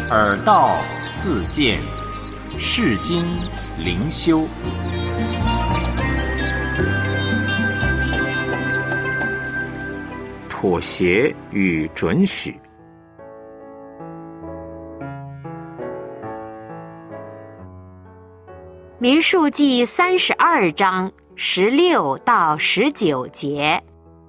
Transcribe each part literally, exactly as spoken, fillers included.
耳道自见，世经灵修。妥协与准许。 民数记三十二章十六到十九节。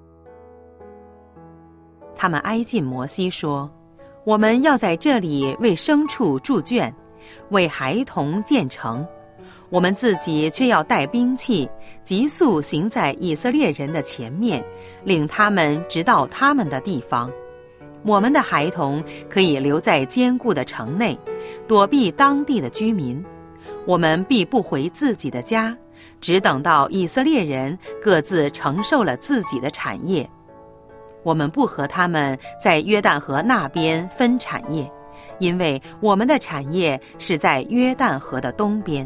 他们挨近摩西说：我们要在这里为牲畜筑圈，为孩童建城，我们自己却要带兵器，急速行在以色列人的前面，领他们直到他们的地方。我们的孩童可以留在坚固的城内，躲避当地的居民。我们必不回自己的家，只等到以色列人各自承受了自己的产业。我们不和他们在约旦河那边分产业，因为我们的产业是在约旦河的东边。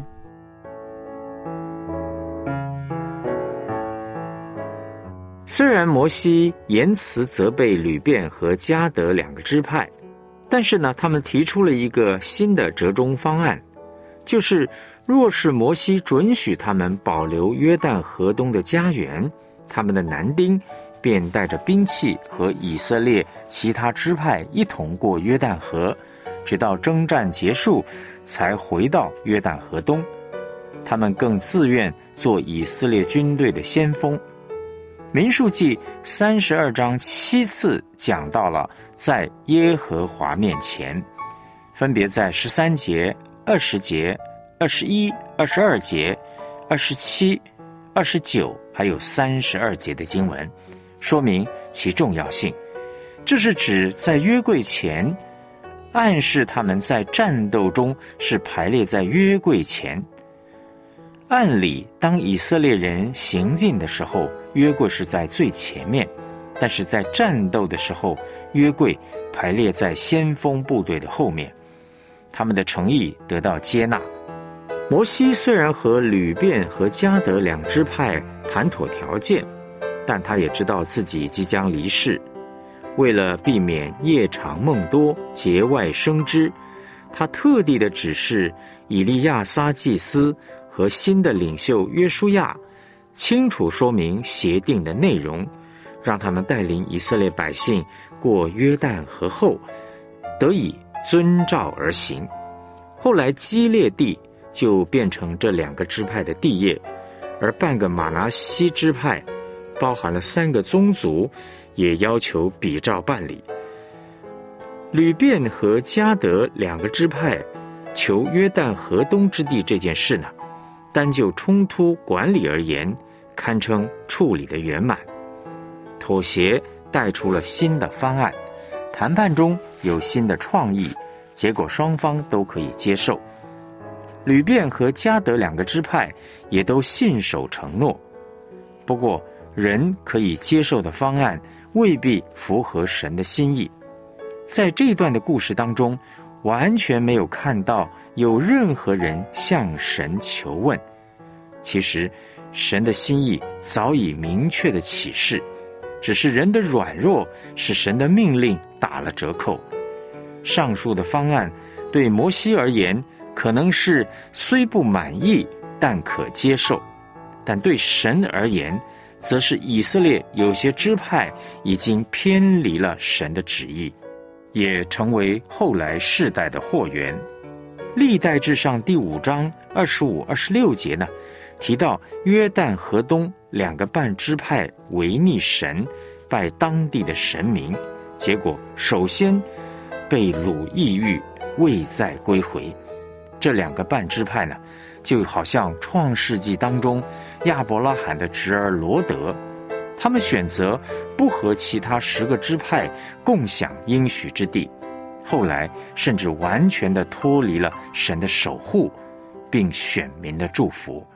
虽然摩西言辞责备吕遍和迦得两个支派，但是呢，他们提出了一个新的折中方案，就是若是摩西准许他们保留约旦河东的家园，他们的男丁便带着兵器和以色列其他支派一同过约旦河，直到征战结束才回到约旦河东。他们更自愿做以色列军队的先锋。民数记三十二章七次讲到了在耶和华面前，分别在十三节、二十节、二十一、二十二节、二十七、二十九还有三十二节的经文，说明其重要性。这是指在约柜前，暗示他们在战斗中是排列在约柜前。按理当以色列人行进的时候，约柜是在最前面，但是在战斗的时候，约柜排列在先锋部队的后面。他们的诚意得到接纳。摩西虽然和吕遍和迦得两支派谈妥条件，但他也知道自己即将离世。为了避免夜长梦多、节外生枝，他特地的指示以利亚撒祭司和新的领袖约书亚清楚说明协定的内容，让他们带领以色列百姓过约旦河后，得以遵照而行。后来基列地就变成这两个支派的地业，而半个玛拿西支派包含了三个宗族，也要求比照办理。吕遍和迦得两个支派求约旦河东之地这件事呢，单就冲突管理而言，堪称处理的圆满。妥协带出了新的方案，谈判中有新的创意，结果双方都可以接受。吕遍和迦得两个支派也都信守承诺。不过人可以接受的方案未必符合神的心意。在这一段的故事当中，完全没有看到有任何人向神求问。其实神的心意早已明确的启示，只是人的软弱使神的命令打了折扣。上述的方案对摩西而言可能是虽不满意但可接受，但对神而言则是以色列有些支派已经偏离了神的旨意，也成为后来世代的祸源。历代志上第五章二十五、二十六节呢，提到约旦河东两个半支派违逆神，拜当地的神明，结果首先被掳异域，未再归回。这两个半支派呢，就好像创世纪当中亚伯拉罕的侄儿罗德，他们选择不和其他十个支派共享应许之地，后来甚至完全的脱离了神的守护，并选民的祝福。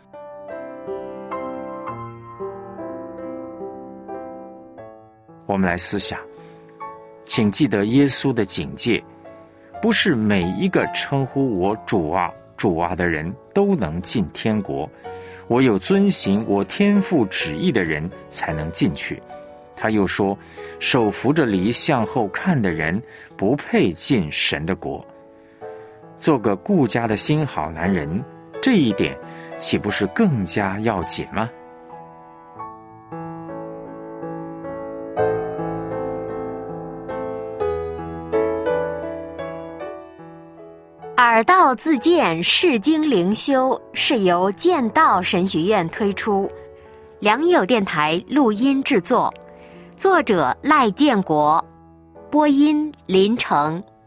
我们来思想，请记得耶稣的警戒，不是每一个称呼我主啊主啊的人都能进天国，唯有遵行我天父旨意的人才能进去。他又说，手扶着犁向后看的人不配进神的国。 做个顾家的新好男人，这一点岂不是更加要紧吗？ 耳道自荐释经灵修是由剑道神学院推出，良友电台录音制作，作者赖建国，播音林成。